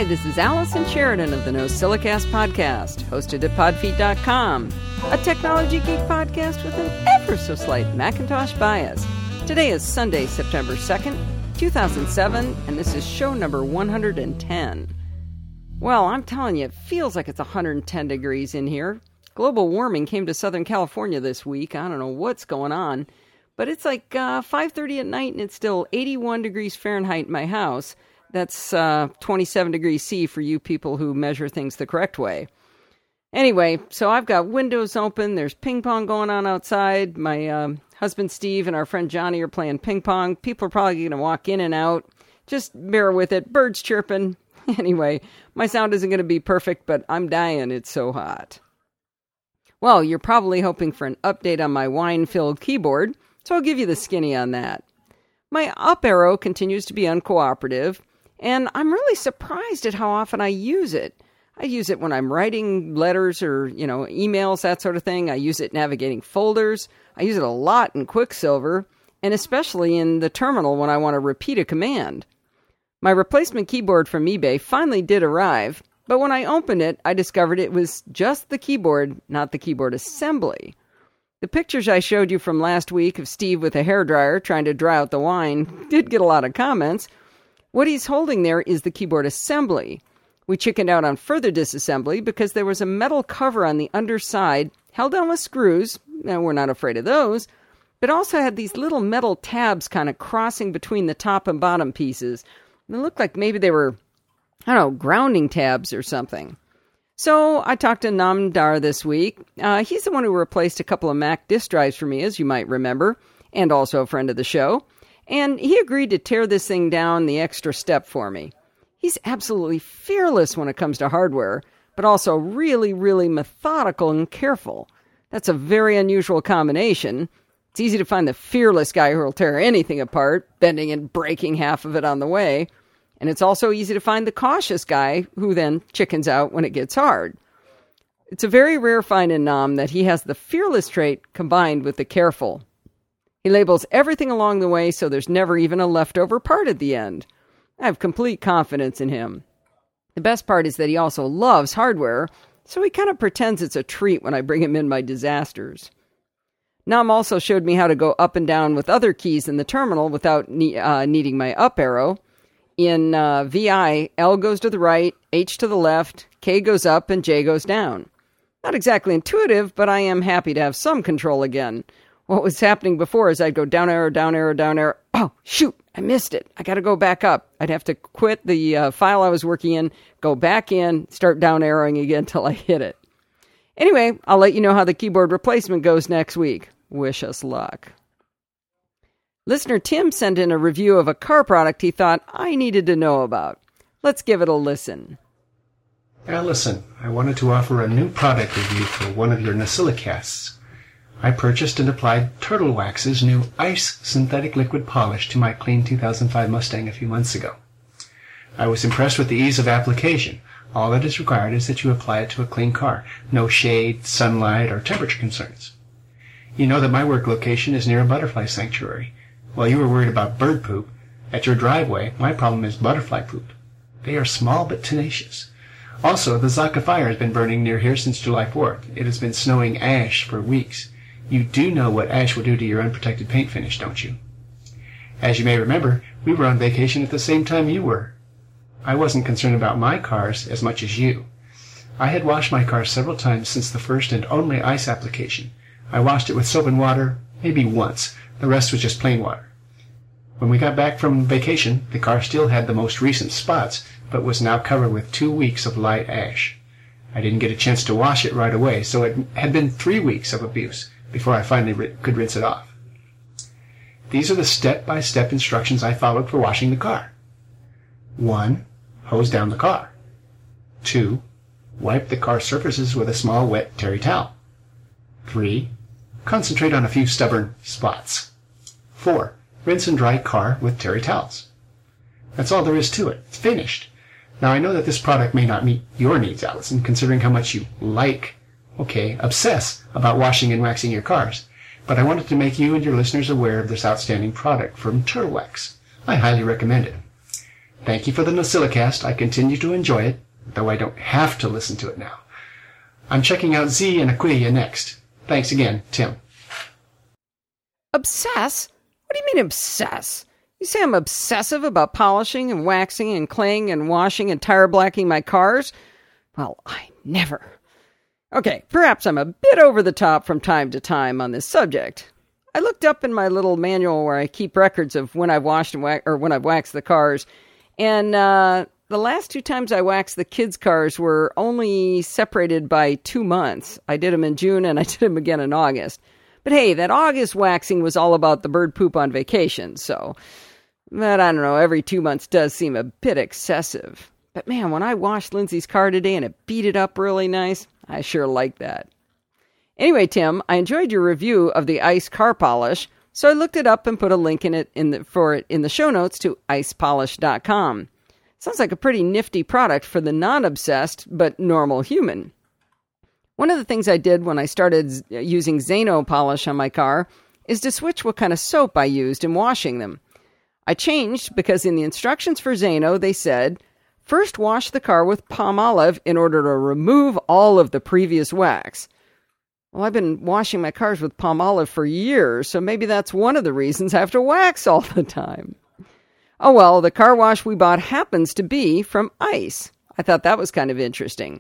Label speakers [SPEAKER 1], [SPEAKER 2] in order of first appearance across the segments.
[SPEAKER 1] Hi, this is Allison Sheridan of the NosillaCast podcast, hosted at podfeet.com, a technology geek podcast with an ever-so-slight Macintosh bias. Today is Sunday, September 2nd, 2007, and this is show number 110. Well, I'm telling you, it feels like it's 110 degrees in here. Global warming came to Southern California this week. I don't know what's going on, but it's like 5:30 at night, and it's still 81 degrees Fahrenheit in my house. That's 27 degrees C for you people who measure things the correct way. Anyway, so I've got windows open. There's ping pong going on outside. My husband Steve and our friend Johnny are playing ping pong. People are probably going to walk in and out. Just bear with it. Birds chirping. Anyway, my sound isn't going to be perfect, but I'm dying. It's so hot. Well, you're probably hoping for an update on my wine-filled keyboard, so I'll give you the skinny on that. My up arrow continues to be uncooperative, and I'm really surprised at how often I use it. I use it when I'm writing letters or, emails, that sort of thing. I use it navigating folders. I use it a lot in Quicksilver, and especially in the terminal when I want to repeat a command. My replacement keyboard from eBay finally did arrive, but when I opened it, I discovered it was just the keyboard, not the keyboard assembly. The pictures I showed you from last week of Steve with a hairdryer trying to dry out the wine did get a lot of comments. What he's holding there is the keyboard assembly. We chickened out on further disassembly because there was a metal cover on the underside held on with screws. Now, we're not afraid of those, but also had these little metal tabs kind of crossing between the top and bottom pieces. They looked like maybe they were, grounding tabs or something. So I talked to Namdar this week. He's the one who replaced a couple of Mac disk drives for me, as you might remember, and also a friend of the show. And he agreed to tear this thing down the extra step for me. He's absolutely fearless when it comes to hardware, but also really, really methodical and careful. That's a very unusual combination. It's easy to find the fearless guy who will tear anything apart, bending and breaking half of it on the way. And it's also easy to find the cautious guy who then chickens out when it gets hard. It's a very rare find in Nam that he has the fearless trait combined with the careful. He labels everything along the way so there's never even a leftover part at the end. I have complete confidence in him. The best part is that he also loves hardware, so he kind of pretends it's a treat when I bring him in my disasters. Nam also showed me how to go up and down with other keys in the terminal without needing my up arrow. In VI, L goes to the right, H to the left, K goes up, and J goes down. Not exactly intuitive, but I am happy to have some control again. What was happening before is I'd go down arrow, down arrow, down arrow. Oh, shoot, I missed it. I got to go back up. I'd have to quit the file I was working in, go back in, start down arrowing again until I hit it. Anyway, I'll let you know how the keyboard replacement goes next week. Wish us luck. Listener Tim sent in a review of a car product he thought I needed to know about. Let's give it a listen.
[SPEAKER 2] Allison, I wanted to offer a new product review for one of your NosillaCasts. I purchased and applied Turtle Wax's new Ice Synthetic Liquid Polish to my clean 2005 Mustang a few months ago. I was impressed with the ease of application. All that is required is that you apply it to a clean car. No shade, sunlight, or temperature concerns. You know that my work location is near a butterfly sanctuary. While you were worried about bird poop, at your driveway, my problem is butterfly poop. They are small but tenacious. Also, the Zaka fire has been burning near here since July 4th. It has been snowing ash for weeks. You do know what ash will do to your unprotected paint finish, don't you? As you may remember, we were on vacation at the same time you were. I wasn't concerned about my cars as much as you. I had washed my car several times since the first and only ice application. I washed it with soap and water, maybe once. The rest was just plain water. When we got back from vacation, the car still had the most recent spots, but was now covered with 2 weeks of light ash. I didn't get a chance to wash it right away, so it had been 3 weeks of abuse before I finally could rinse it off. These are the step-by-step instructions I followed for washing the car. 1. Hose down the car. 2. Wipe the car surfaces with a small wet terry towel. 3. Concentrate on a few stubborn spots. 4. Rinse and dry car with terry towels. That's all there is to it. It's finished. Now, I know that this product may not meet your needs, Allison, considering how much you obsess about washing and waxing your cars. But I wanted to make you and your listeners aware of this outstanding product from Turtle Wax. I highly recommend it. Thank you for the NosillaCast. I continue to enjoy it, though I don't have to listen to it now. I'm checking out Z and Aquia next. Thanks again, Tim.
[SPEAKER 1] Obsess? What do you mean obsess? You say I'm obsessive about polishing and waxing and claying and washing and tire blacking my cars? Well, I never. Okay, perhaps I'm a bit over the top from time to time on this subject. I looked up in my little manual where I keep records of when I've washed and when I've waxed the cars, and the last 2 times I waxed the kids' cars were only separated by 2 months. I did them in June and I did them again in August. But hey, that August waxing was all about the bird poop on vacation, so... But I don't know, every 2 months does seem a bit excessive. But man, when I washed Lindsay's car today and it beat it up really nice, I sure like that. Anyway, Tim, I enjoyed your review of the Ice car polish, so I looked it up and put a link in it in the show notes to icepolish.com. Sounds like a pretty nifty product for the non-obsessed but normal human. One of the things I did when I started using Zaino polish on my car is to switch what kind of soap I used in washing them. I changed because in the instructions for Zaino they said, first wash the car with Palmolive in order to remove all of the previous wax. Well, I've been washing my cars with Palmolive for years, so maybe that's one of the reasons I have to wax all the time. Oh well, the car wash we bought happens to be from Ice. I thought that was kind of interesting.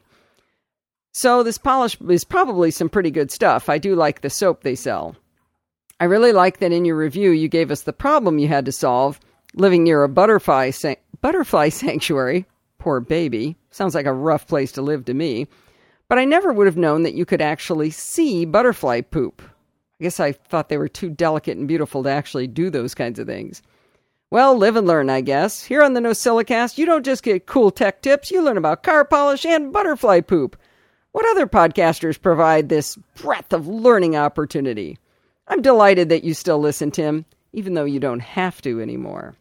[SPEAKER 1] So this polish is probably some pretty good stuff. I do like the soap they sell. I really like that in your review you gave us the problem you had to solve, living near a butterfly sanctuary. Poor baby. Sounds like a rough place to live to me. But I never would have known that you could actually see butterfly poop. I guess I thought they were too delicate and beautiful to actually do those kinds of things. Well, live and learn, I guess. Here on the NosillaCast, you don't just get cool tech tips, you learn about car polish and butterfly poop. What other podcasters provide this breadth of learning opportunity? I'm delighted that you still listen, Tim, even though you don't have to anymore.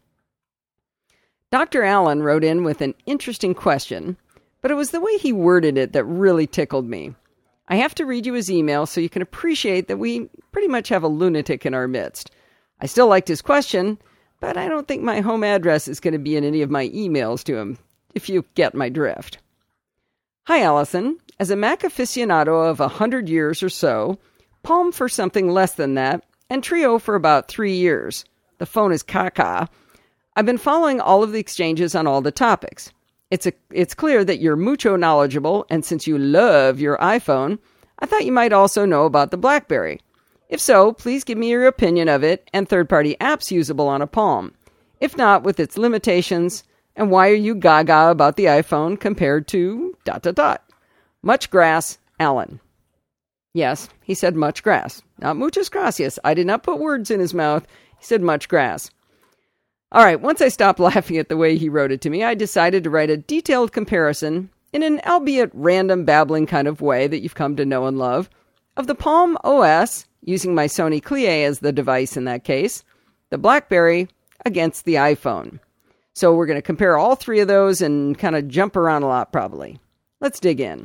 [SPEAKER 1] Dr. Allen wrote in with an interesting question, but it was the way he worded it that really tickled me. I have to read you his email so you can appreciate that we pretty much have a lunatic in our midst. I still liked his question, but I don't think my home address is going to be in any of my emails to him, if you get my drift. Hi, Allison. As a Mac aficionado of 100 years or so, Palm for something less than that, and Trio for about 3 years. The phone is caca. I've been following all of the exchanges on all the topics. It's clear that you're mucho knowledgeable, and since you love your iPhone, I thought you might also know about the BlackBerry. If so, please give me your opinion of it and third-party apps usable on a Palm. If not, with its limitations, and why are you gaga about the iPhone compared to ... Much grass, Alan. Yes, he said much grass. Not muchas gracias. I did not put words in his mouth. He said much grass. All right, once I stopped laughing at the way he wrote it to me, I decided to write a detailed comparison, in an albeit random babbling kind of way that you've come to know and love, of the Palm OS, using my Sony Clie as the device in that case, the BlackBerry against the iPhone. So we're going to compare all 3 of those and kind of jump around a lot probably. Let's dig in.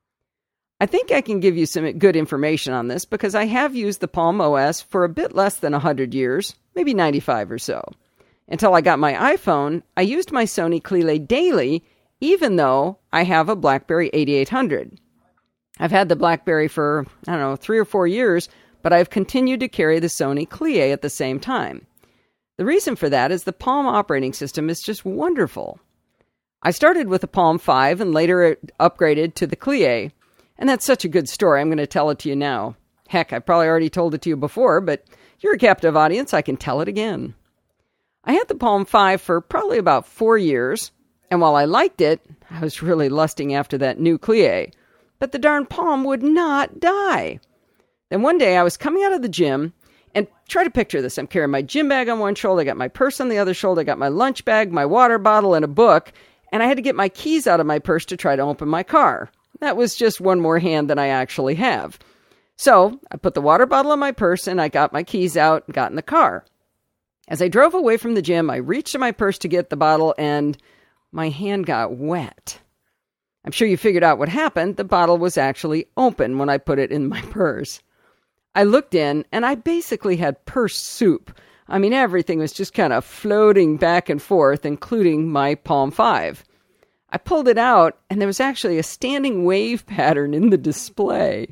[SPEAKER 1] I think I can give you some good information on this because I have used the Palm OS for a bit less than 100 years, maybe 95 or so. Until I got my iPhone, I used my Sony Clie daily, even though I have a BlackBerry 8800. I've had the BlackBerry for, 3 or 4 years, but I've continued to carry the Sony Clie at the same time. The reason for that is the Palm operating system is just wonderful. I started with the Palm 5 and later it upgraded to the Clie, and that's such a good story, I'm going to tell it to you now. Heck, I probably already told it to you before, but you're a captive audience, I can tell it again. I had the Palm 5 for probably about 4 years, and while I liked it, I was really lusting after that new Clie, but the darn Palm would not die. Then one day I was coming out of the gym, and try to picture this, I'm carrying my gym bag on one shoulder, I got my purse on the other shoulder, I got my lunch bag, my water bottle, and a book, and I had to get my keys out of my purse to try to open my car. That was just one more hand than I actually have. So I put the water bottle in my purse, and I got my keys out and got in the car. As I drove away from the gym, I reached in my purse to get the bottle, and my hand got wet. I'm sure you figured out what happened. The bottle was actually open when I put it in my purse. I looked in, and I basically had purse soup. I mean, everything was just kind of floating back and forth, including my Palm 5. I pulled it out, and there was actually a standing wave pattern in the display.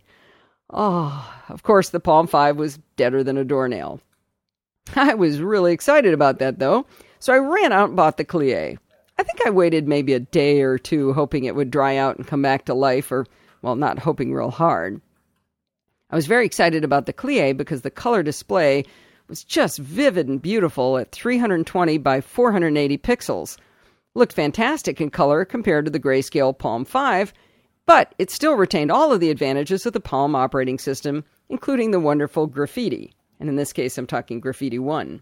[SPEAKER 1] Oh, of course, the Palm 5 was deader than a doornail. I was really excited about that, though, so I ran out and bought the Clie. I think I waited maybe a day or two, hoping it would dry out and come back to life, or, well, not hoping real hard. I was very excited about the Clie because the color display was just vivid and beautiful at 320 by 480 pixels. Looked fantastic in color compared to the grayscale Palm 5, but it still retained all of the advantages of the Palm operating system, including the wonderful Graffiti. And in this case, I'm talking Graffiti 1.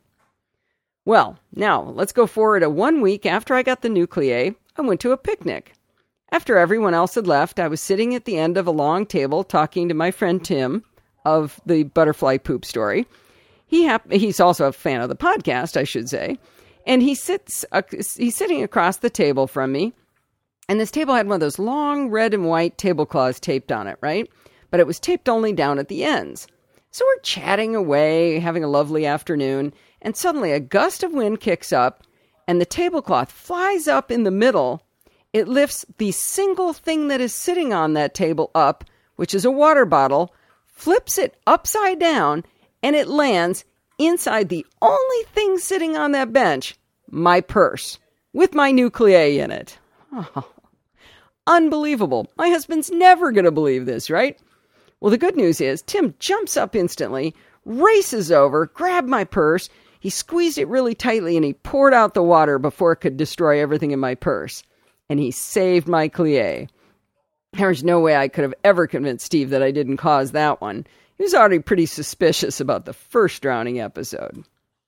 [SPEAKER 1] Well, now, let's go forward 1 week after I got the new Clie. I went to a picnic. After everyone else had left, I was sitting at the end of a long table talking to my friend Tim of the Butterfly Poop Story. He's also a fan of the podcast, I should say. And he's sitting across the table from me. And this table had one of those long red and white tablecloths taped on it, right? But it was taped only down at the ends. So we're chatting away, having a lovely afternoon. And suddenly a gust of wind kicks up, and the tablecloth flies up in the middle. It lifts the single thing that is sitting on that table up, which is a water bottle, flips it upside down, and it lands inside the only thing sitting on that bench, my purse, with my new Clie in it. Oh, unbelievable. My husband's never going to believe this, right? Well, the good news is Tim jumps up instantly, races over, grabbed my purse. He squeezed it really tightly, and he poured out the water before it could destroy everything in my purse. And he saved my Clie. There was no way I could have ever convinced Steve that I didn't cause that one. He was already pretty suspicious about the first drowning episode.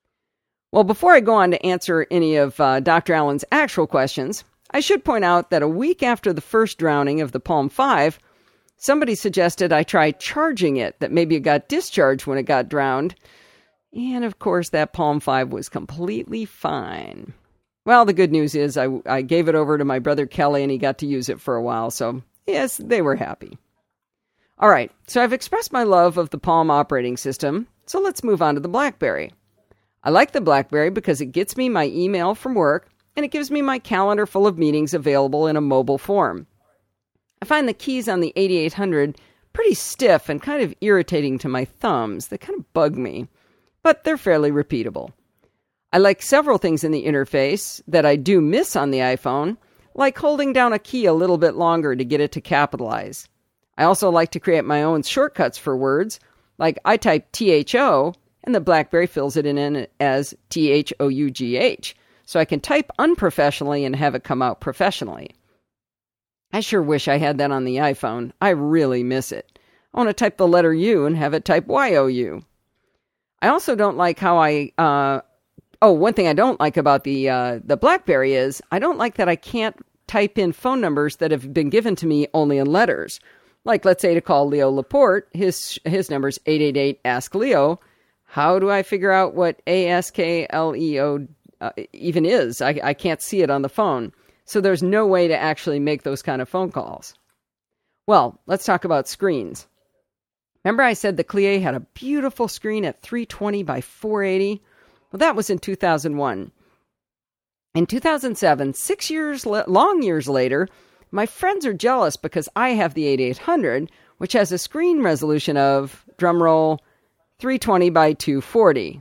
[SPEAKER 1] Well, before I go on to answer any of Dr. Allen's actual questions, I should point out that a week after the first drowning of the Palm 5, somebody suggested I try charging it, that maybe it got discharged when it got drowned. And, of course, that Palm 5 was completely fine. Well, the good news is I gave it over to my brother Kelly, and he got to use it for a while, so yes, they were happy. All right, so I've expressed my love of the Palm operating system, so let's move on to the BlackBerry. I like the BlackBerry because it gets me my email from work, and it gives me my calendar full of meetings available in a mobile form. I find the keys on the 8800 pretty stiff and kind of irritating to my thumbs. They kind of bug me, but they're fairly repeatable. I like several things in the interface that I do miss on the iPhone, like holding down a key a little bit longer to get it to capitalize. I also like to create my own shortcuts for words, like I type THO, and the BlackBerry fills it in as THOUGH, so I can type unprofessionally and have it come out professionally. I sure wish I had that on the iPhone. I really miss it. I want to type the letter U and have it type YOU. I also don't like how one thing I don't like about the BlackBerry is I don't like that I can't type in phone numbers that have been given to me only in letters. Like, let's say to call Leo Laporte, his number's 888-ASK-LEO. How do I figure out what ASKLEO even is? I can't see it on the phone. So there's no way to actually make those kind of phone calls. Well, let's talk about screens. Remember I said the Clie had a beautiful screen at 320 by 480? Well, that was in 2001. In 2007, 6 years later, my friends are jealous because I have the 8800, which has a screen resolution of, drumroll, 320 by 240.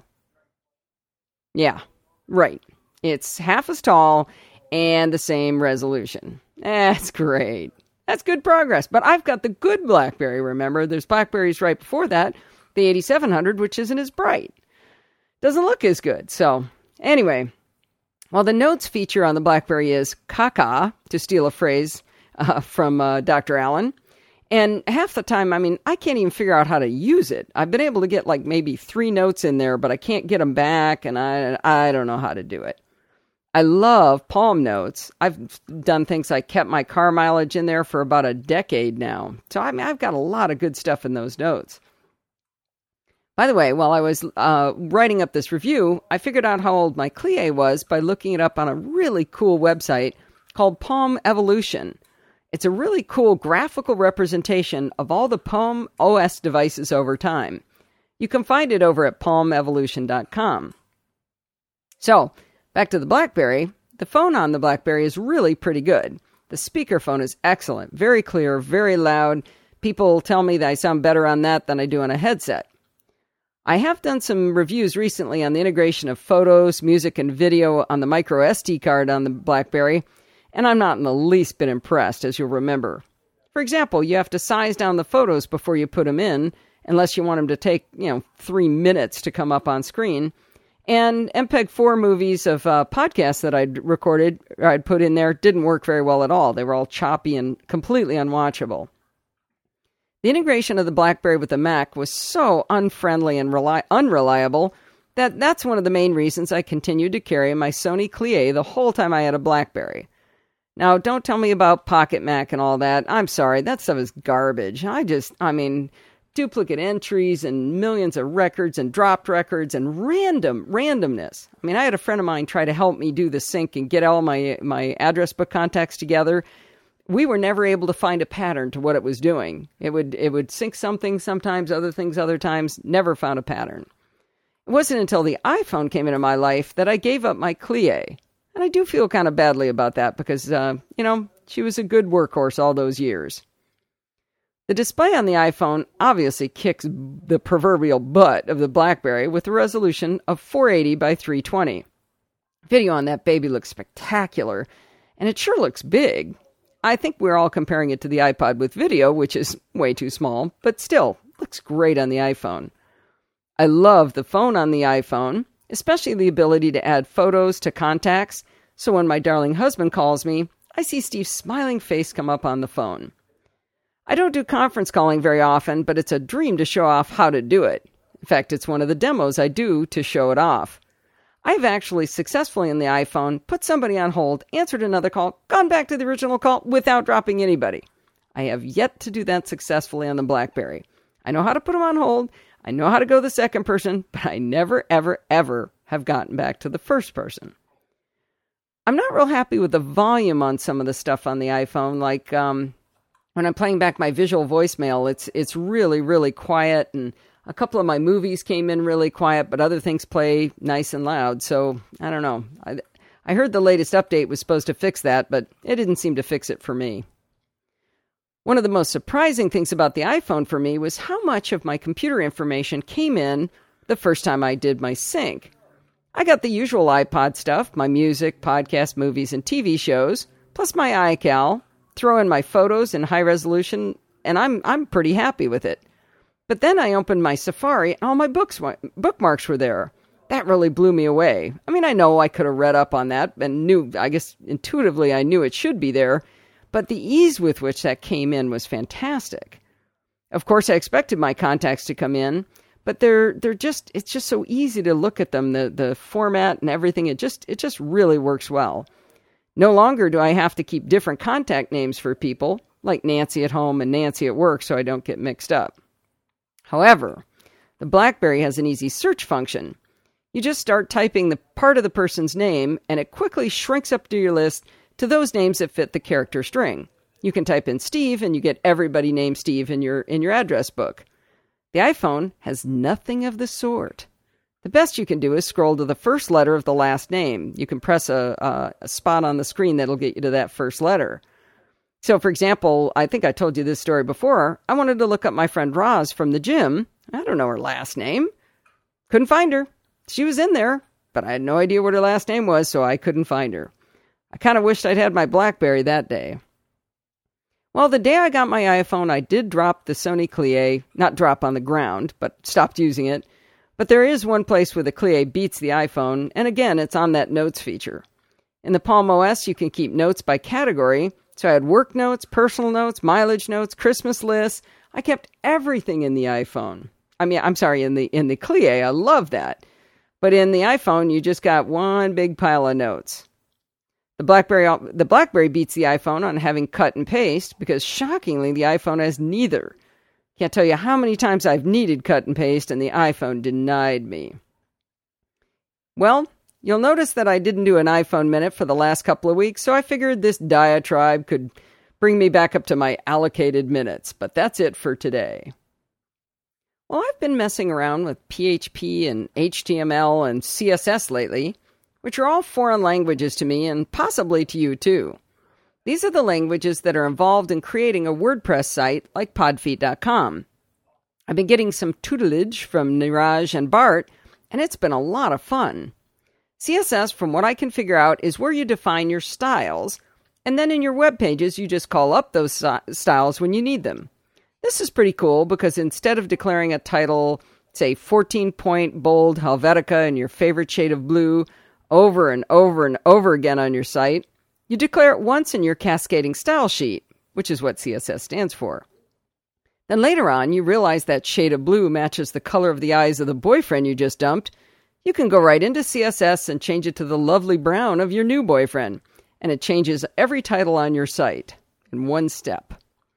[SPEAKER 1] Yeah, right. It's half as tall and the same resolution. That's great. That's good progress. But I've got the good BlackBerry, remember? There's BlackBerries right before that, the 8700, which isn't as bright. Doesn't look as good. So, anyway, well, the notes feature on the BlackBerry is caca, to steal a phrase from Dr. Allen. And half the time, I can't even figure out how to use it. I've been able to get like maybe 3 notes in there, but I can't get them back, and I don't know how to do it. I love Palm Notes. I've done things like kept my car mileage in there for about a decade now. So, I've got a lot of good stuff in those notes. By the way, while I was writing up this review, I figured out how old my Clie was by looking it up on a really cool website called Palm Evolution. It's a really cool graphical representation of all the Palm OS devices over time. You can find it over at palmevolution.com. So, back to the BlackBerry. The phone on the BlackBerry is really pretty good. The speakerphone is excellent, very clear, very loud. People tell me that I sound better on that than I do on a headset. I have done some reviews recently on the integration of photos, music, and video on the micro SD card on the BlackBerry, and I'm not in the least bit impressed, as you'll remember. For example, you have to size down the photos before you put them in, unless you want them to take, 3 minutes to come up on screen. And MPEG-4 movies of podcasts that I'd recorded, or I'd put in there, didn't work very well at all. They were all choppy and completely unwatchable. The integration of the BlackBerry with the Mac was so unfriendly and unreliable that that's one of the main reasons I continued to carry my Sony Clie the whole time I had a BlackBerry. Now, don't tell me about Pocket Mac and all that. I'm sorry, that stuff is garbage. Duplicate entries and millions of records and dropped records and randomness. I had a friend of mine try to help me do the sync and get all my address book contacts together. We were never able to find a pattern to what it was doing. It would sync something sometimes, other things other times, never found a pattern. It wasn't until the iPhone came into my life that I gave up my Clie. And I do feel kind of badly about that because, she was a good workhorse all those years. The display on the iPhone obviously kicks the proverbial butt of the BlackBerry with a resolution of 480 by 320. Video on that baby looks spectacular, and it sure looks big. I think we're all comparing it to the iPod with video, which is way too small, but still, looks great on the iPhone. I love the phone on the iPhone, especially the ability to add photos to contacts, so when my darling husband calls me, I see Steve's smiling face come up on the phone. I don't do conference calling very often, but it's a dream to show off how to do it. In fact, it's one of the demos I do to show it off. I've actually successfully in the iPhone put somebody on hold, answered another call, gone back to the original call without dropping anybody. I have yet to do that successfully on the BlackBerry. I know how to put them on hold. I know how to go the second person, but I never, ever, ever have gotten back to the first person. I'm not real happy with the volume on some of the stuff on the iPhone, like when I'm playing back my visual voicemail, it's really, really quiet, and a couple of my movies came in really quiet, but other things play nice and loud, so I don't know. I heard the latest update was supposed to fix that, but it didn't seem to fix it for me. One of the most surprising things about the iPhone for me was how much of my computer information came in the first time I did my sync. I got the usual iPod stuff, my music, podcast, movies, and TV shows, plus my iCal, throw in my photos in high resolution, and I'm pretty happy with it. But then I opened my Safari, and all my bookmarks were there. That really blew me away. I know I could have read up on that and intuitively I knew it should be there, but the ease with which that came in was fantastic. Of course, I expected my contacts to come in, but it's just so easy to look at them, the format and everything. It just really works well. No longer do I have to keep different contact names for people, like Nancy at home and Nancy at work, so I don't get mixed up. However, the BlackBerry has an easy search function. You just start typing the part of the person's name, and it quickly shrinks up to your list to those names that fit the character string. You can type in Steve, and you get everybody named Steve in your address book. The iPhone has nothing of the sort. The best you can do is scroll to the first letter of the last name. You can press a spot on the screen that'll get you to that first letter. So, for example, I think I told you this story before. I wanted to look up my friend Roz from the gym. I don't know her last name. Couldn't find her. She was in there, but I had no idea what her last name was, so I couldn't find her. I kind of wished I'd had my BlackBerry that day. Well, the day I got my iPhone, I did drop the Sony Clie, not drop on the ground, but stopped using it. But there is one place where the Clie beats the iPhone, and again, it's on that Notes feature. In the Palm OS, you can keep notes by category, so I had work notes, personal notes, mileage notes, Christmas lists. I kept everything in the iPhone. In the Clie. I love that. But in the iPhone, you just got one big pile of notes. The BlackBerry beats the iPhone on having cut and paste, because shockingly, the iPhone has neither. Can't tell you how many times I've needed cut and paste and the iPhone denied me. Well, you'll notice that I didn't do an iPhone Minute for the last couple of weeks, so I figured this diatribe could bring me back up to my allocated minutes, but that's it for today. Well, I've been messing around with PHP and HTML and CSS lately. which are all foreign languages to me and possibly to you too. These are the languages that are involved in creating a WordPress site like Podfeet.com. I've been getting some tutelage from Niraj and Bart, and it's been a lot of fun. CSS, from what I can figure out, is where you define your styles, and then in your web pages, you just call up those styles when you need them. This is pretty cool because instead of declaring a title, say 14-point bold Helvetica in your favorite shade of blue over and over and over again on your site, you declare it once in your cascading style sheet, which is what CSS stands for. Then later on, you realize that shade of blue matches the color of the eyes of the boyfriend you just dumped. You can go right into CSS and change it to the lovely brown of your new boyfriend, and it changes every title on your site in one step.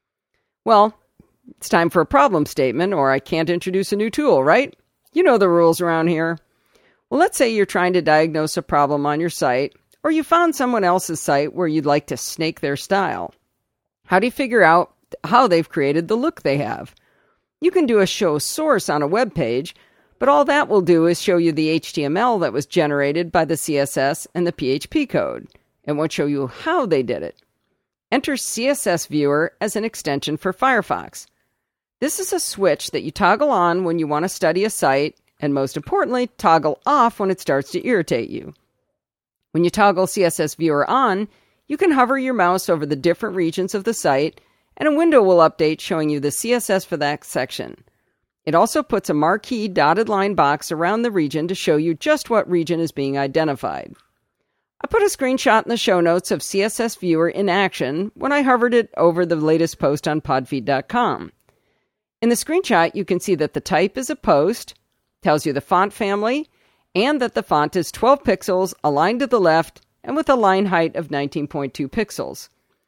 [SPEAKER 1] Well, it's time for a problem statement, or I can't introduce a new tool, right? You know the rules around here. Well, let's say you're trying to diagnose a problem on your site, or you found someone else's site where you'd like to snake their style. How do you figure out how they've created the look they have? You can do a show source on a web page, but all that will do is show you the HTML that was generated by the CSS and the PHP code. It won't show you how they did it. Enter CSS Viewer as an extension for Firefox. This is a switch that you toggle on when you want to study a site, and most importantly, toggle off when it starts to irritate you. When you toggle CSS Viewer on, you can hover your mouse over the different regions of the site, and a window will update showing you the CSS for that section. It also puts a marquee dotted line box around the region to show you just what region is being identified. I put a screenshot in the show notes of CSS Viewer in action when I hovered it over the latest post on Podfeet.com. In the screenshot, you can see that the type is a post, tells you the font family, and that the font is 12 pixels, aligned to the left, and with a line height of 19.2 pixels.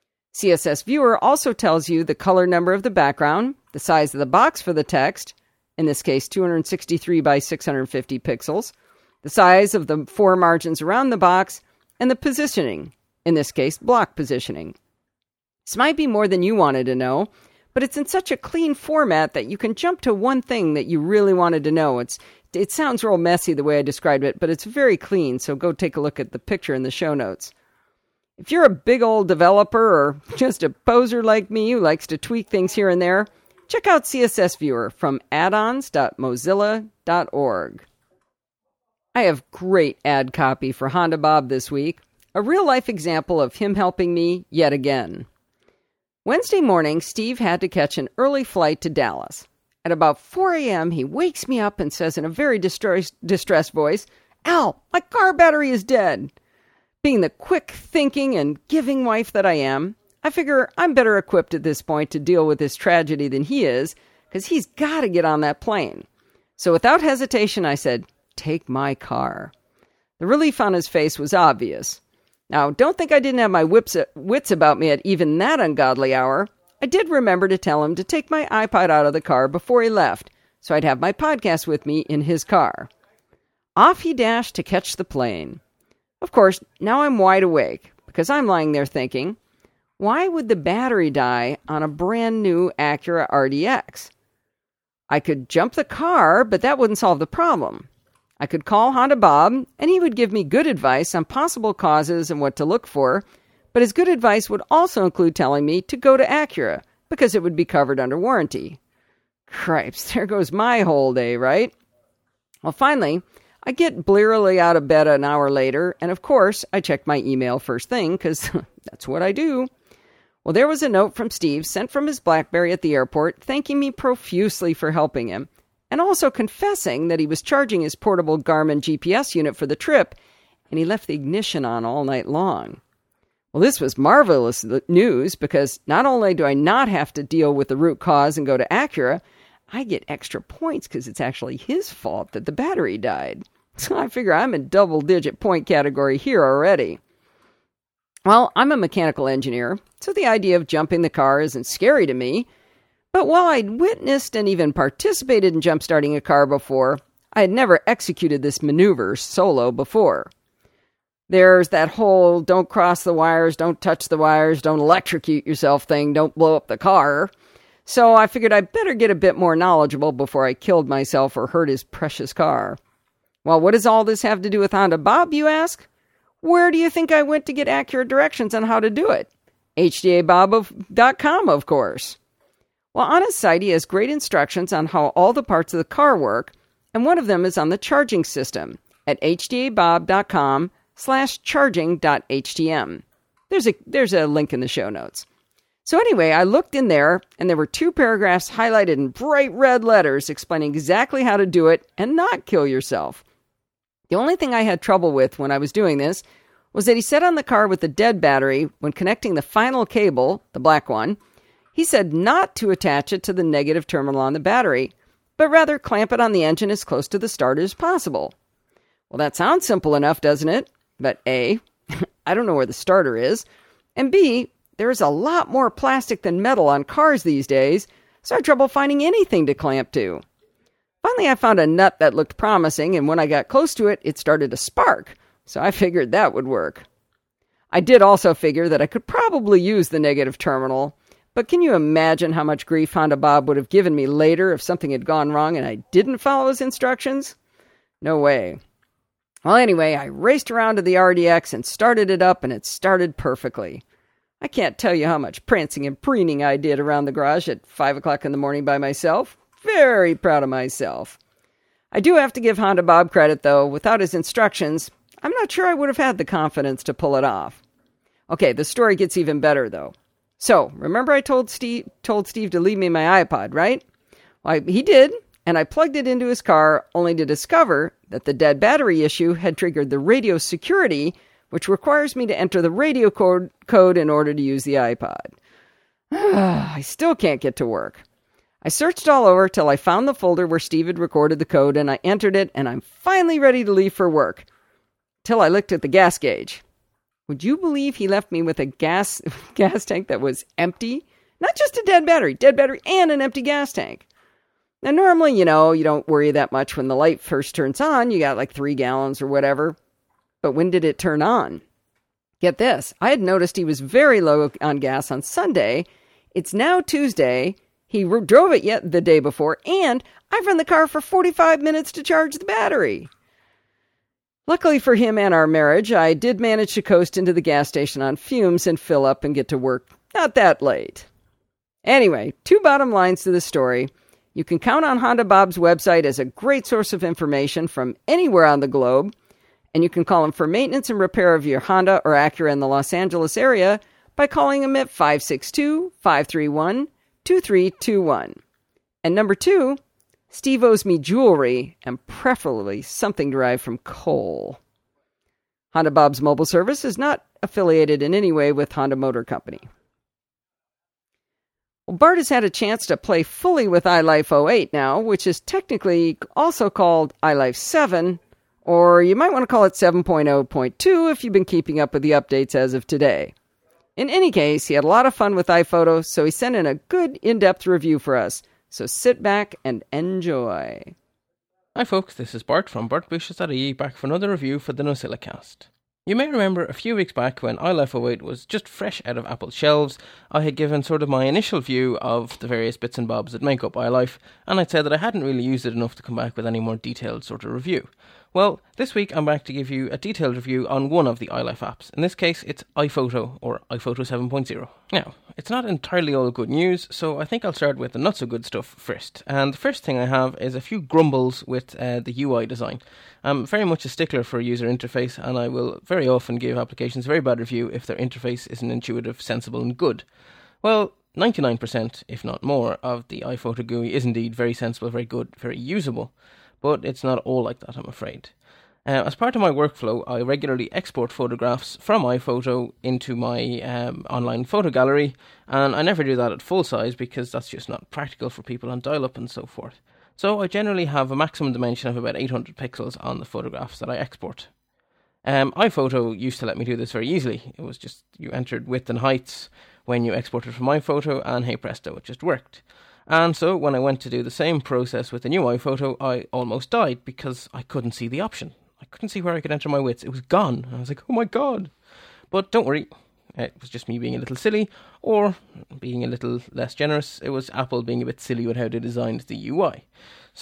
[SPEAKER 1] CSS Viewer also tells you the color number of the background, the size of the box for the text, in this case 263 by 650 pixels, the size of the four margins around the box, and the positioning, in this case block positioning. This might be more than you wanted to know, but it's in such a clean format that you can jump to one thing that you really wanted to know. It sounds real messy the way I described it, but it's very clean, so go take a look at the picture in the show notes. If you're a big old developer or just a poser like me who likes to tweak things here and there, check out CSS Viewer from addons.mozilla.org. I have great ad copy for Honda Bob this week, a real-life example of him helping me yet again. Wednesday morning, Steve had to catch an early flight to Dallas. At about 4 a.m., he wakes me up and says in a very distressed voice, "Al, my car battery is dead." Being the quick thinking and giving wife that I am, I figure I'm better equipped at this point to deal with this tragedy than he is, because he's got to get on that plane. So without hesitation, I said, "Take my car." The relief on his face was obvious. Now, don't think I didn't have my wits about me at even that ungodly hour. I did remember to tell him to take my iPod out of the car before he left, so I'd have my podcast with me in his car. Off he dashed to catch the plane. Of course, now I'm wide awake, because I'm lying there thinking, why would the battery die on a brand new Acura RDX? I could jump the car, but that wouldn't solve the problem. I could call Honda Bob, and he would give me good advice on possible causes and what to look for, but his good advice would also include telling me to go to Acura, because it would be covered under warranty. Cripes, there goes my whole day, right? Well, finally, I get blearily out of bed an hour later, and of course, I check my email first thing, because that's what I do. Well, there was a note from Steve sent from his BlackBerry at the airport thanking me profusely for helping him, and also confessing that he was charging his portable Garmin GPS unit for the trip, and he left the ignition on all night long. Well, this was marvelous news, because not only do I not have to deal with the root cause and go to Acura, I get extra points because it's actually his fault that the battery died. So I figure I'm in double-digit point category here already. Well, I'm a mechanical engineer, so the idea of jumping the car isn't scary to me. But while I'd witnessed and even participated in jump-starting a car before, I had never executed this maneuver solo before. There's that whole don't cross the wires, don't touch the wires, don't electrocute yourself thing, don't blow up the car. So I figured I'd better get a bit more knowledgeable before I killed myself or hurt his precious car. Well, what does all this have to do with Honda Bob, you ask? Where do you think I went to get accurate directions on how to do it? HDABob.com, of course. Well, on his site, he has great instructions on how all the parts of the car work, and one of them is on the charging system at hdabob.com/charging.htm. There's a link in the show notes. So anyway, I looked in there, and there were 2 paragraphs highlighted in bright red letters explaining exactly how to do it and not kill yourself. The only thing I had trouble with when I was doing this was that he said on the car with the dead battery, when connecting the final cable, the black one, he said not to attach it to the negative terminal on the battery, but rather clamp it on the engine as close to the starter as possible. Well, that sounds simple enough, doesn't it? But A, I don't know where the starter is, and B, there is a lot more plastic than metal on cars these days, so I had trouble finding anything to clamp to. Finally, I found a nut that looked promising, and when I got close to it, it started to spark, so I figured that would work. I did also figure that I could probably use the negative terminal, but can you imagine how much grief Honda Bob would have given me later if something had gone wrong and I didn't follow his instructions? No way. Well, anyway, I raced around to the RDX and started it up, and it started perfectly. I can't tell you how much prancing and preening I did around the garage at 5 o'clock in the morning by myself. Very proud of myself. I do have to give Honda Bob credit, though. Without his instructions, I'm not sure I would have had the confidence to pull it off. Okay, the story gets even better, though. So, remember I told Steve to leave me my iPod, right? Well, he did, and I plugged it into his car, only to discover that the dead battery issue had triggered the radio security, which requires me to enter the radio code in order to use the iPod. I still can't get to work. I searched all over till I found the folder where Steve had recorded the code, and I entered it, and I'm finally ready to leave for work. Till I looked at the gas gauge. Would you believe he left me with a gas tank that was empty? Not just a dead battery and an empty gas tank. Now, normally, you don't worry that much when the light first turns on. You got like 3 gallons or whatever. But when did it turn on? Get this. I had noticed he was very low on gas on Sunday. It's now Tuesday. He drove it yet the day before, and I've run the car for 45 minutes to charge the battery. Luckily for him and our marriage, I did manage to coast into the gas station on fumes and fill up and get to work not that late. Anyway, 2 bottom lines to the story. You can count on Honda Bob's website as a great source of information from anywhere on the globe, and you can call him for maintenance and repair of your Honda or Acura in the Los Angeles area by calling him at 562-531-2321. And number 2, Steve owes me jewelry, and preferably something derived from coal. Honda Bob's mobile service is not affiliated in any way with Honda Motor Company. Well, Bart has had a chance to play fully with iLife 08 now, which is technically also called iLife 7, or you might want to call it 7.0.2 if you've been keeping up with the updates as of today. In any case, he had a lot of fun with iPhoto, so he sent in a good in-depth review for us. So sit back and enjoy.
[SPEAKER 3] Hi folks, this is Bart from bartbushas.ie back for another review for the NosillaCast. You may remember a few weeks back when iLife 08 was just fresh out of Apple's shelves, I had given sort of my initial view of the various bits and bobs that make up iLife, and I'd said that I hadn't really used it enough to come back with any more detailed sort of review. Well, this week I'm back to give you a detailed review on one of the iLife apps. In this case, it's iPhoto, or iPhoto 7.0. Now, it's not entirely all good news, so I think I'll start with the not-so-good stuff first. And the first thing I have is a few grumbles with the UI design. I'm very much a stickler for a user interface, and I will very often give applications a very bad review if their interface isn't intuitive, sensible, and good. Well, 99%, if not more, of the iPhoto GUI is indeed very sensible, very good, very usable. But it's not all like that, I'm afraid. As part of my workflow, I regularly export photographs from iPhoto into my online photo gallery, and I never do that at full size because that's just not practical for people on dial-up and so forth. So I generally have a maximum dimension of about 800 pixels on the photographs that I export. iPhoto used to let me do this very easily. It was just you entered width and heights when you exported from iPhoto, and hey presto, it just worked. And so when I went to do the same process with the new iPhoto, I almost died because I couldn't see the option. I couldn't see where I could enter my widths. It was gone. I was like, oh my god. But don't worry. It was just me being a little silly, or being a little less generous. It was Apple being a bit silly with how they designed the UI. So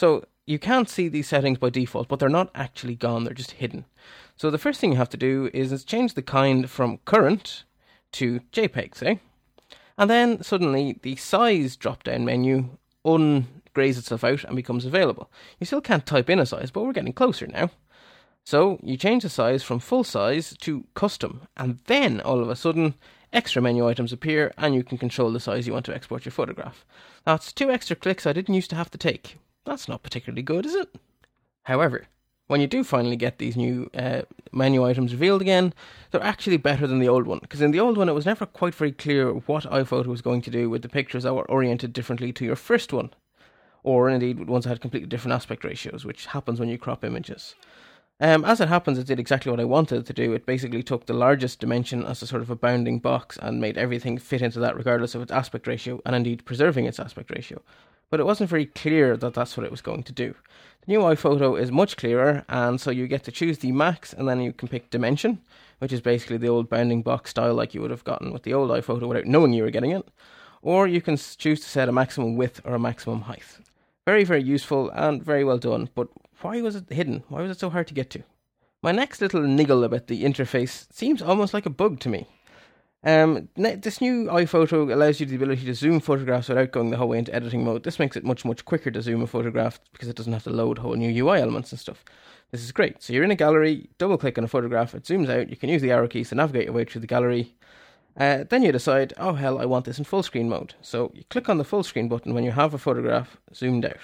[SPEAKER 3] you can't see these settings by default, but they're not actually gone, they're just hidden. So the first thing you have to do is change the kind from current to JPEG, say. And then suddenly the size drop-down menu ungrays itself out and becomes available. You still can't type in a size, but we're getting closer now. So you change the size from full size to custom, and then all of a sudden extra menu items appear and you can control the size you want to export your photograph. That's 2 extra clicks I didn't used to have to take. That's not particularly good, is it? However, when you do finally get these new menu items revealed again, they're actually better than the old one, because in the old one it was never quite very clear what iPhoto was going to do with the pictures that were oriented differently to your first one, or indeed with ones that had completely different aspect ratios, which happens when you crop images. As it happens, it did exactly what I wanted it to do. It basically took the largest dimension as a sort of a bounding box and made everything fit into that regardless of its aspect ratio, and indeed preserving its aspect ratio. But it wasn't very clear that that's what it was going to do. The new iPhoto is much clearer, and so you get to choose the max, and then you can pick dimension, which is basically the old bounding box style like you would have gotten with the old iPhoto without knowing you were getting it. Or you can choose to set a maximum width or a maximum height. Very, very useful and very well done, but why was it hidden? Why was it so hard to get to? My next little niggle about the interface seems almost like a bug to me. This new iPhoto allows you the ability to zoom photographs without going the whole way into editing mode. This makes it much, much quicker to zoom a photograph because it doesn't have to load whole new UI elements and stuff. This is great. So you're in a gallery, double click on a photograph, it zooms out, you can use the arrow keys to navigate your way through the gallery. Then you decide, oh hell, I want this in full screen mode. So you click on the full screen button when you have a photograph zoomed out.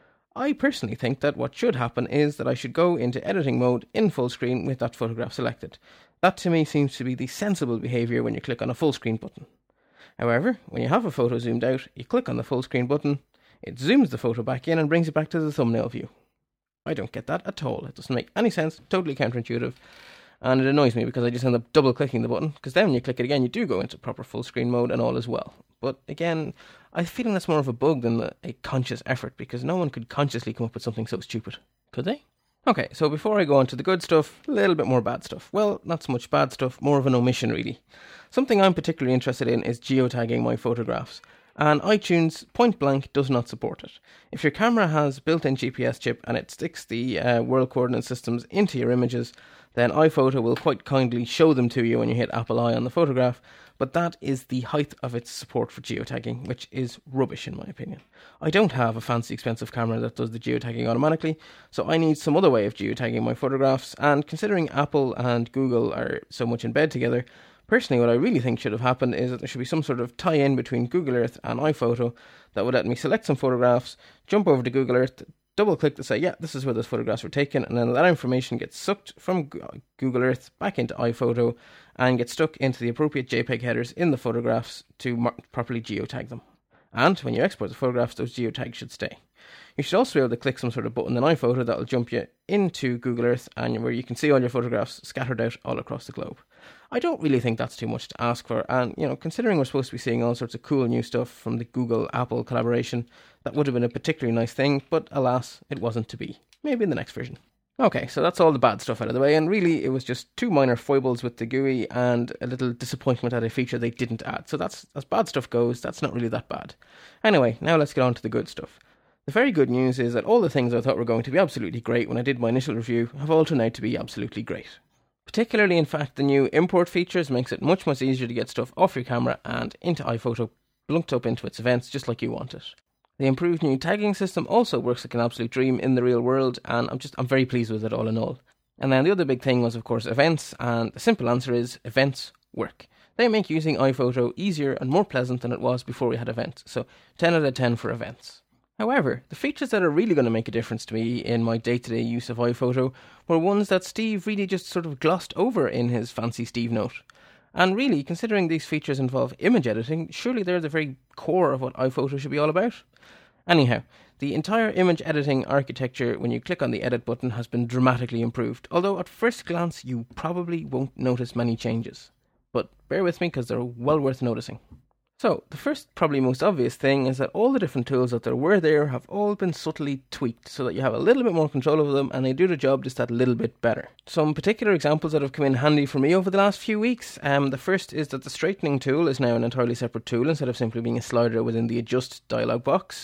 [SPEAKER 3] I personally think that what should happen is that I should go into editing mode in full screen with that photograph selected. That to me seems to be the sensible behaviour when you click on a full screen button. However, when you have a photo zoomed out, you click on the full screen button, it zooms the photo back in and brings it back to the thumbnail view. I don't get that at all. It doesn't make any sense, totally counterintuitive, and it annoys me because I just end up double clicking the button, because then when you click it again you do go into proper full screen mode and all is well. But again, I'm feeling that's more of a bug than a conscious effort, because no one could consciously come up with something so stupid. Could they? Okay, so before I go on to the good stuff, a little bit more bad stuff. Well, not so much bad stuff, more of an omission really. Something I'm particularly interested in is geotagging my photographs, and iTunes point blank does not support it. If your camera has built-in GPS chip and it sticks the world coordinate systems into your images, then iPhoto will quite kindly show them to you when you hit Apple I on the photograph, but that is the height of its support for geotagging, which is rubbish in my opinion. I don't have a fancy expensive camera that does the geotagging automatically, so I need some other way of geotagging my photographs, and considering Apple and Google are so much in bed together, personally what I really think should have happened is that there should be some sort of tie-in between Google Earth and iPhoto that would let me select some photographs, jump over to Google Earth, double click to say, yeah, this is where those photographs were taken, and then that information gets sucked from Google Earth back into iPhoto and gets stuck into the appropriate JPEG headers in the photographs to properly geotag them. And when you export the photographs, those geotags should stay. You should also be able to click some sort of button in iPhoto that will jump you into Google Earth, and where you can see all your photographs scattered out all across the globe. I don't really think that's too much to ask for, and considering we're supposed to be seeing all sorts of cool new stuff from the Google-Apple collaboration, that would have been a particularly nice thing, but alas, it wasn't to be. Maybe in the next version. Okay, so that's all the bad stuff out of the way, and really it was just 2 minor foibles with the GUI and a little disappointment at a feature they didn't add. So that's, as bad stuff goes, that's not really that bad. Anyway, now let's get on to the good stuff. The very good news is that all the things I thought were going to be absolutely great when I did my initial review have all turned out to be absolutely great. Particularly, in fact, the new import features makes it much easier to get stuff off your camera and into iPhoto, plunked up into its events just like you want it. The improved new tagging system also works like an absolute dream in the real world, and I'm very pleased with it all in all. And then the other big thing was, of course, events, and the simple answer is events work. They make using iPhoto easier and more pleasant than it was before we had events, so 10 out of 10 for events. However, the features that are really going to make a difference to me in my day-to-day use of iPhoto were ones that Steve really just sort of glossed over in his fancy Steve note. And really, considering these features involve image editing, surely they're the very core of what iPhoto should be all about. Anyhow, the entire image editing architecture when you click on the edit button has been dramatically improved, although at first glance you probably won't notice many changes. But bear with me because they're well worth noticing. So, the first, probably most obvious thing is that all the different tools that there were there have all been subtly tweaked so that you have a little bit more control over them and they do the job just that little bit better. Some particular examples that have come in handy for me over the last few weeks. The first is that the straightening tool is now an entirely separate tool instead of simply being a slider within the adjust dialog box.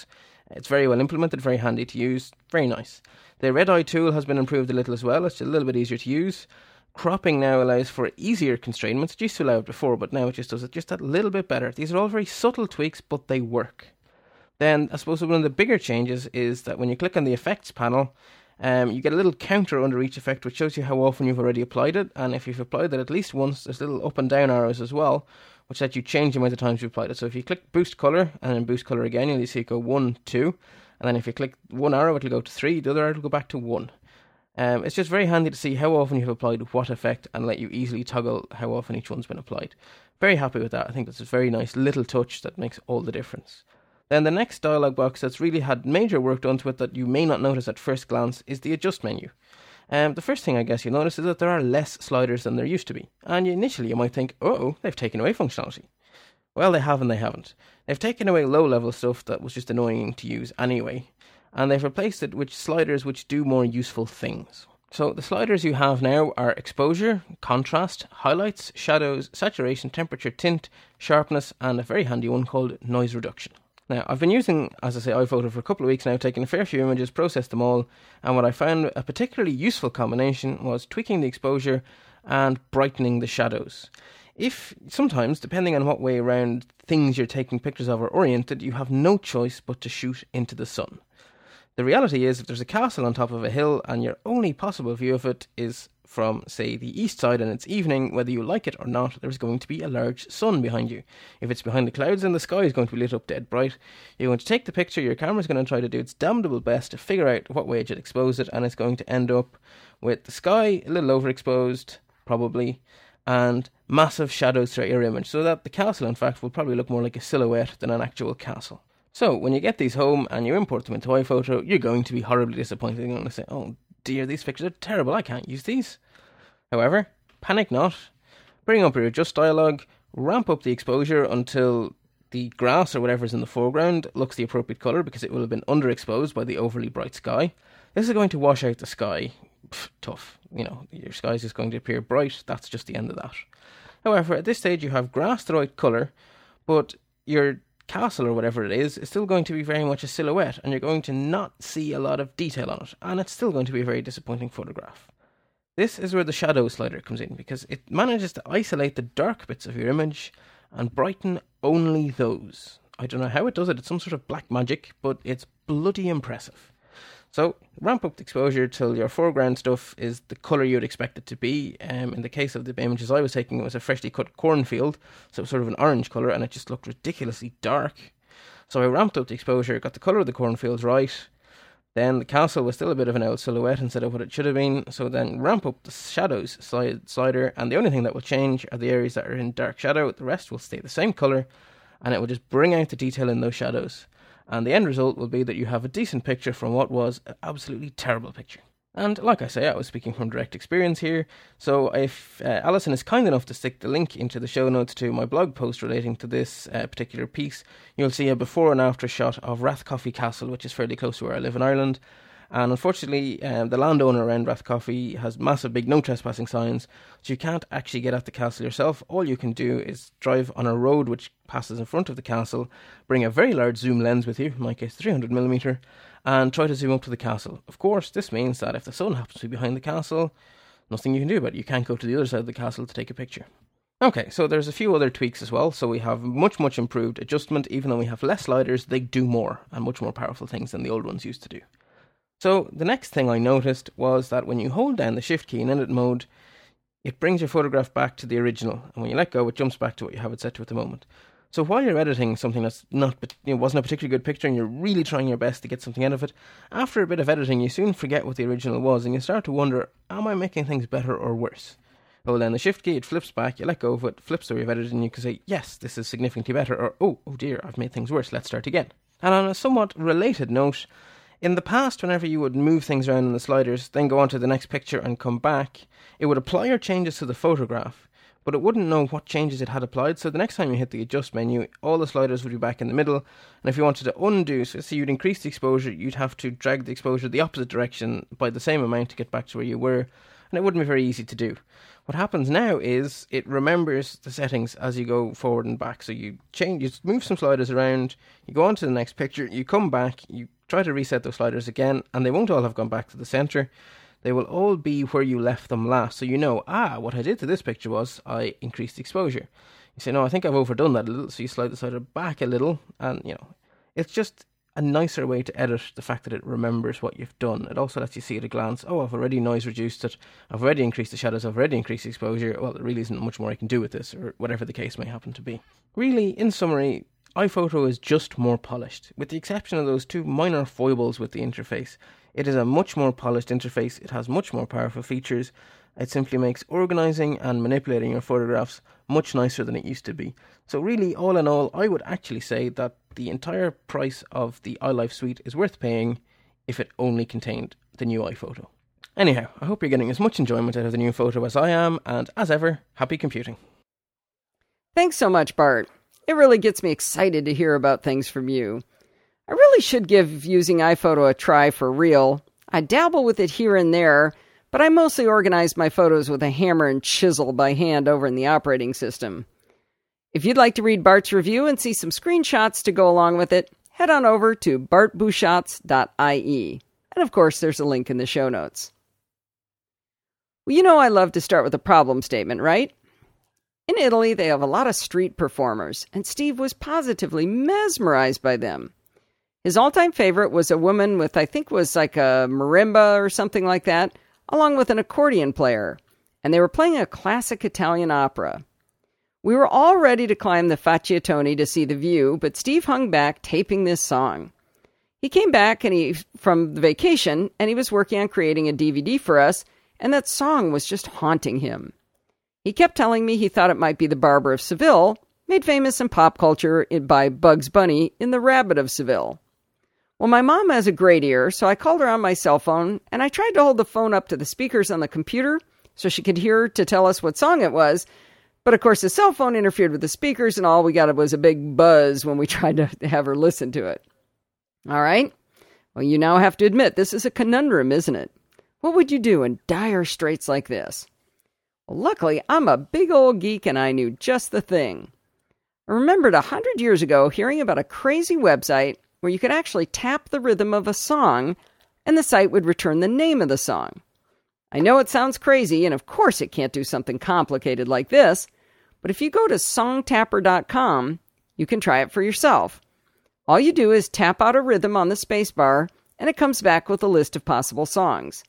[SPEAKER 3] It's very well implemented, very handy to use, very nice. The red eye tool has been improved a little as well. It's a little bit easier to use. Cropping now allows for easier constrainments. It used to allow it before, but now it just does it just a little bit better. These are all very subtle tweaks, but they work. Then I suppose one of the bigger changes is that when you click on the effects panel, you get a little counter under each effect which shows you how often you've already applied it, and if you've applied it at least once, there's little up and down arrows as well, which let you change the amount of times you've applied it. So if you click boost colour and then boost colour again, you'll see it go 1, 2, and then if you click one arrow it'll go to 3, the other arrow will go back to 1. It's just very handy to see how often you've applied what effect and let you easily toggle how often each one's been applied. Very happy with that. I think that's a very nice little touch that makes all the difference. Then the next dialog box that's really had major work done to it that you may not notice at first glance is the adjust menu. The first thing I guess you'll notice is that there are less sliders than there used to be. And initially you might think, oh, they've taken away functionality. Well, they have and they haven't. They've taken away low-level stuff that was just annoying to use anyway. And they've replaced it with sliders which do more useful things. So the sliders you have now are exposure, contrast, highlights, shadows, saturation, temperature, tint, sharpness, and a very handy one called noise reduction. Now, I've been using, as I say, iPhoto for a couple of weeks now, taking a fair few images, processed them all, and what I found a particularly useful combination was tweaking the exposure and brightening the shadows. If sometimes, depending on what way around things you're taking pictures of are oriented, you have no choice but to shoot into the sun. The reality is, if there's a castle on top of a hill and your only possible view of it is from, say, the east side and it's evening, whether you like it or not, there's going to be a large sun behind you. If it's behind the clouds and the sky is going to be lit up dead bright, you're going to take the picture, your camera's going to try to do its damnable best to figure out what way it should expose it, and it's going to end up with the sky a little overexposed, probably, and massive shadows throughout your image, so that the castle, in fact, will probably look more like a silhouette than an actual castle. So, when you get these home and you import them into iPhoto, you're going to be horribly disappointed. You're going to say, oh dear, these pictures are terrible, I can't use these. However, panic not. Bring up your adjust dialog, ramp up the exposure until the grass or whatever's in the foreground looks the appropriate colour because it will have been underexposed by the overly bright sky. This is going to wash out the sky. Tough. You know, your sky is just going to appear bright. That's just the end of that. However, at this stage you have grass the right colour, but your castle or whatever it is still going to be very much a silhouette, and you're going to not see a lot of detail on it, and it's still going to be a very disappointing photograph. This is where the shadow slider comes in, because it manages to isolate the dark bits of your image and brighten only those. I don't know how it does it, it's some sort of black magic, but it's bloody impressive. So, ramp up the exposure till your foreground stuff is the colour you'd expect it to be. In the case of the images I was taking, it was a freshly cut cornfield, so it was sort of an orange colour, and it just looked ridiculously dark. So I ramped up the exposure, got the colour of the cornfields right. Then the castle was still a bit of an old silhouette instead of what it should have been, so then ramp up the shadows slider, and the only thing that will change are the areas that are in dark shadow. The rest will stay the same colour, and it will just bring out the detail in those shadows. And the end result will be that you have a decent picture from what was an absolutely terrible picture. And like I say, I was speaking from direct experience here, so if Alison is kind enough to stick the link into the show notes to my blog post relating to this particular piece, you'll see a before and after shot of Rathcoffey Castle, which is fairly close to where I live in Ireland. And unfortunately, the landowner around Rathcoffey has massive big no trespassing signs, so you can't actually get at the castle yourself. All you can do is drive on a road which passes in front of the castle, bring a very large zoom lens with you, in my case 300mm, and try to zoom up to the castle. Of course, this means that if the sun happens to be behind the castle, nothing you can do about it. You can't go to the other side of the castle to take a picture. Okay, so there's a few other tweaks as well. So we have much improved adjustment. Even though we have less sliders, they do more, and much more powerful things than the old ones used to do. So the next thing I noticed was that when you hold down the shift key in edit mode, it brings your photograph back to the original, and when you let go, it jumps back to what you have it set to at the moment. So while you're editing something that's wasn't a particularly good picture, and you're really trying your best to get something out of it, after a bit of editing, you soon forget what the original was, and you start to wonder, am I making things better or worse? Hold down the shift key, it flips back, you let go of it, flips the way you've edited, and you can say, yes, this is significantly better, or oh dear, I've made things worse, let's start again. And on a somewhat related note, in the past, whenever you would move things around in the sliders, then go on to the next picture and come back, it would apply your changes to the photograph, but it wouldn't know what changes it had applied, so the next time you hit the adjust menu, all the sliders would be back in the middle, and if you wanted to undo, so you'd increase the exposure, you'd have to drag the exposure the opposite direction by the same amount to get back to where you were, and it wouldn't be very easy to do. What happens now is it remembers the settings as you go forward and back. So you move some sliders around, you go on to the next picture, you come back, you try to reset those sliders again, and they won't all have gone back to the center. They will all be where you left them last. So you know, what I did to this picture was I increased the exposure. You say, no, I think I've overdone that a little. So you slide the slider back a little, and it's just a nicer way to edit the fact that it remembers what you've done. It also lets you see at a glance, I've already noise reduced it, I've already increased the shadows, I've already increased the exposure. Well, there really isn't much more I can do with this, or whatever the case may happen to be. Really, in summary, iPhoto is just more polished. With the exception of those two minor foibles with the interface, it is a much more polished interface, it has much more powerful features. It simply makes organising and manipulating your photographs much nicer than it used to be. So really, all in all, I would actually say that the entire price of the iLife suite is worth paying if it only contained the new iPhoto. Anyhow, I hope you're getting as much enjoyment out of the new photo as I am, and as ever, happy computing.
[SPEAKER 1] Thanks so much, Bart. It really gets me excited to hear about things from you. I really should give using iPhoto a try for real. I dabble with it here and there, but I mostly organize my photos with a hammer and chisel by hand over in the operating system. If you'd like to read Bart's review and see some screenshots to go along with it, head on over to bartbusschots.ie. And of course, there's a link in the show notes. Well, I love to start with a problem statement, right? In Italy, they have a lot of street performers, and Steve was positively mesmerized by them. His all-time favorite was a woman with, I think was like a marimba or something like that, along with an accordion player, and they were playing a classic Italian opera. We were all ready to climb the Facciatoni to see the view, but Steve hung back taping this song. He came back from the vacation, and he was working on creating a DVD for us, and that song was just haunting him. He kept telling me he thought it might be The Barber of Seville, made famous in pop culture by Bugs Bunny in The Rabbit of Seville. Well, my mom has a great ear, so I called her on my cell phone, and I tried to hold the phone up to the speakers on the computer so she could hear to tell us what song it was. But of course, the cell phone interfered with the speakers, and all we got was a big buzz when we tried to have her listen to it. All right. Well, you now have to admit this is a conundrum, isn't it? What would you do in dire straits like this? Well, luckily, I'm a big old geek, and I knew just the thing. I remembered 100 years ago hearing about a crazy website where you could actually tap the rhythm of a song, and the site would return the name of the song. I know it sounds crazy, and of course it can't do something complicated like this, but if you go to songtapper.com, you can try it for yourself. All you do is tap out a rhythm on the spacebar, and it comes back with a list of possible songs.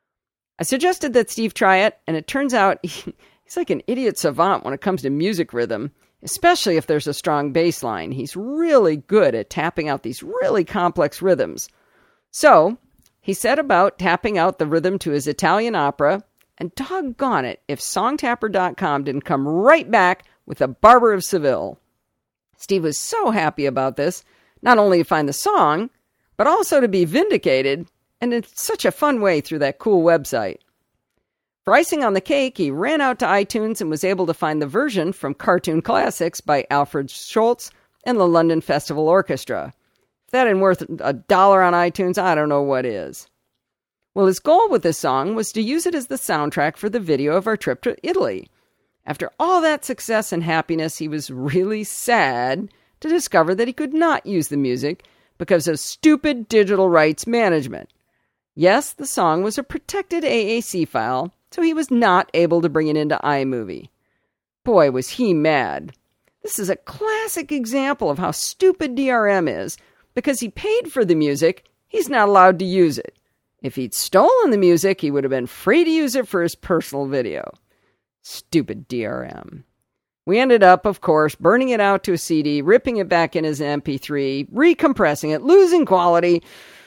[SPEAKER 1] I suggested that Steve try it, and it turns out he's like an idiot savant when it comes to music rhythm, especially if there's a strong bass line. He's really good at tapping out these really complex rhythms. So he set about tapping out the rhythm to his Italian opera, and doggone it if songtapper.com didn't come right back with The Barber of Seville. Steve was so happy about this, not only to find the song, but also to be vindicated, and in such a fun way through that cool website. For icing on the cake, he ran out to iTunes and was able to find the version from Cartoon Classics by Alfred Schultz and the London Festival Orchestra. If that ain't worth $1 on iTunes, I don't know what is. Well, his goal with this song was to use it as the soundtrack for the video of our trip to Italy. After all that success and happiness, he was really sad to discover that he could not use the music because of stupid digital rights management. Yes, the song was a protected AAC file, so he was not able to bring it into iMovie. Boy, was he mad. This is a classic example of how stupid DRM is. Because he paid for the music, he's not allowed to use it. If he'd stolen the music, he would have been free to use it for his personal video. Stupid DRM. We ended up, of course, burning it out to a CD, ripping it back in as an MP3, recompressing it, losing quality.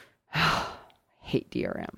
[SPEAKER 1] Hate DRM.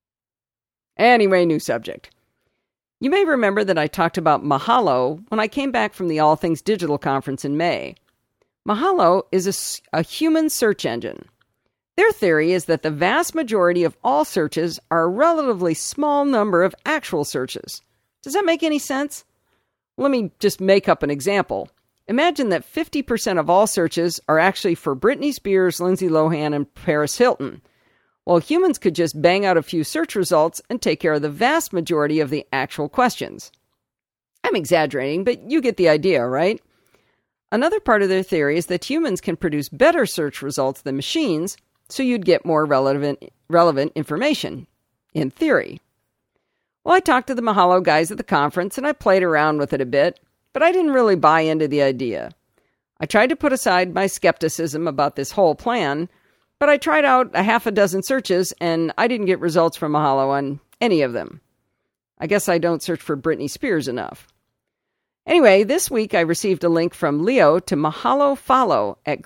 [SPEAKER 1] Anyway, new subject. You may remember that I talked about Mahalo when I came back from the All Things Digital conference in May. Mahalo is a human search engine. Their theory is that the vast majority of all searches are a relatively small number of actual searches. Does that make any sense? Let me just make up an example. Imagine that 50% of all searches are actually for Britney Spears, Lindsay Lohan, and Paris Hilton. while humans could just bang out a few search results and take care of the vast majority of the actual questions. I'm exaggerating, but you get the idea, right? Another part of their theory is that humans can produce better search results than machines, so you'd get more relevant information, in theory. Well, I talked to the Mahalo guys at the conference, and I played around with it a bit, but I didn't really buy into the idea. I tried to put aside my skepticism about this whole plan, but I tried out a half a dozen searches, and I didn't get results from Mahalo on any of them. I guess I don't search for Britney Spears enough. Anyway, this week I received a link from Leo to Mahalo Follow at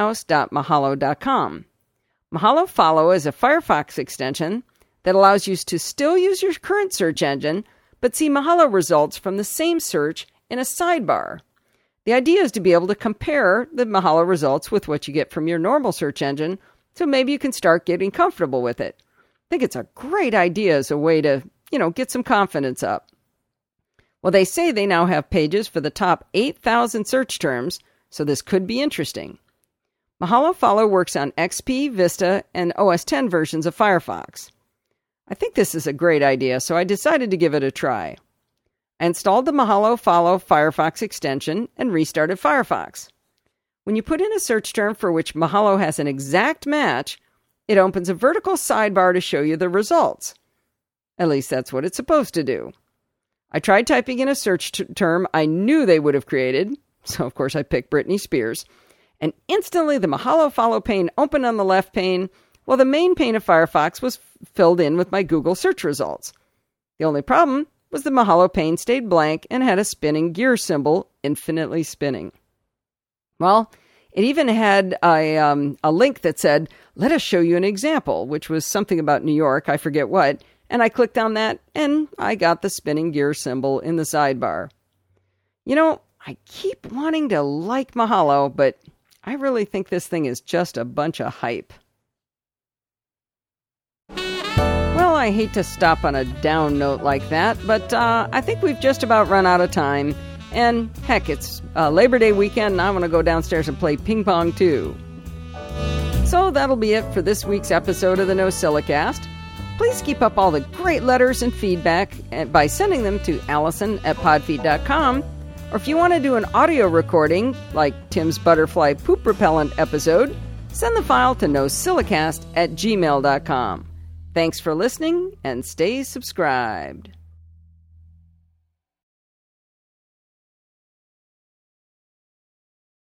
[SPEAKER 1] greenhouse.mahalo.com. Mahalo Follow is a Firefox extension that allows you to still use your current search engine, but see Mahalo results from the same search in a sidebar. The idea is to be able to compare the Mahalo results with what you get from your normal search engine, so maybe you can start getting comfortable with it. I think it's a great idea as a way to, get some confidence up. Well, they say they now have pages for the top 8,000 search terms, so this could be interesting. Mahalo Follow works on XP, Vista, and OS X versions of Firefox. I think this is a great idea, so I decided to give it a try. I installed the Mahalo Follow Firefox extension and restarted Firefox. When you put in a search term for which Mahalo has an exact match, it opens a vertical sidebar to show you the results. At least that's what it's supposed to do. I tried typing in a search term I knew they would have created, so of course I picked Britney Spears, and instantly the Mahalo Follow pane opened on the left pane, while the main pane of Firefox was filled in with my Google search results. The only problem was the Mahalo pane stayed blank and had a spinning gear symbol, infinitely spinning. Well, it even had a link that said, "Let us show you an example," which was something about New York, I forget what, and I clicked on that, and I got the spinning gear symbol in the sidebar. I keep wanting to like Mahalo, but I really think this thing is just a bunch of hype. Well, I hate to stop on a down note like that, but I think we've just about run out of time. And heck, it's Labor Day weekend, and I want to go downstairs and play ping pong too. So that'll be it for this week's episode of the NosillaCast. Please keep up all the great letters and feedback by sending them to Allison@podfeet.com. Or if you want to do an audio recording, like Tim's butterfly poop repellent episode, send the file to NosillaCast@gmail.com. Thanks for listening, and stay subscribed.